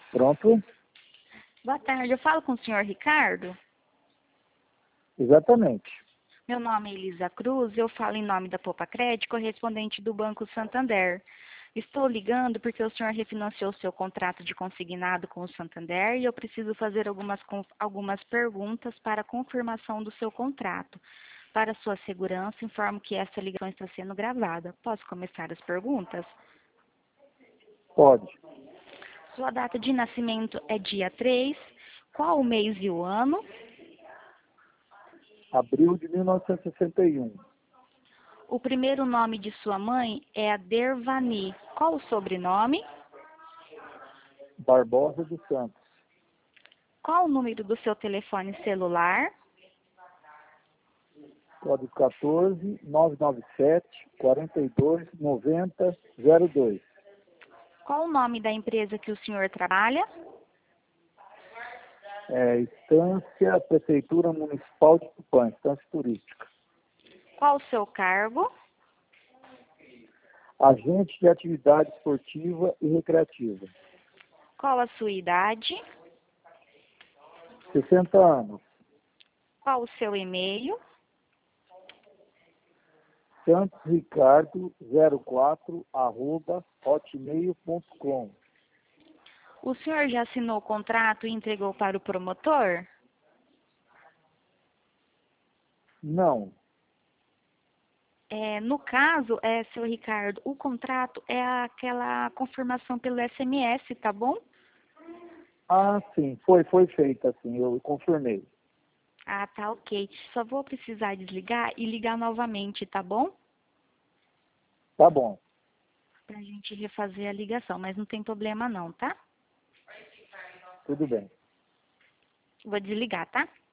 Pronto? Boa tarde, eu falo com o senhor Ricardo. Exatamente. Meu nome é Elisa Cruz, eu falo em nome da Poupa Crédito, correspondente do Banco Santander. Estou ligando porque o senhor refinanciou seu contrato de consignado com o Santander e eu preciso fazer algumas perguntas para a confirmação do seu contrato. Para sua segurança, informo que essa ligação está sendo gravada. Posso começar as perguntas? Pode. Sua data de nascimento é dia 3. Qual o mês e o ano? Abril de 1961. O primeiro nome de sua mãe é Adervani. Qual o sobrenome? Barbosa dos Santos. Qual o número do seu telefone celular? Código 14 997 42 90 02. Qual o nome da empresa que o senhor trabalha? Estância Prefeitura Municipal de Tupã, Estância Turística. Qual o seu cargo? Agente de atividade esportiva e recreativa. Qual a sua idade? 60 anos. Qual o seu e-mail? santosricardo04@hotmail.com. O senhor já assinou o contrato e entregou para o promotor? Não. No caso, seu Ricardo, o contrato é aquela confirmação pelo SMS, tá bom? Ah, sim. Foi feita, assim. Eu confirmei. Ah, tá, ok. Só vou precisar desligar e ligar novamente, tá bom? Tá bom. Pra gente refazer a ligação, mas não tem problema não, tá? Tudo bem. Vou desligar, tá?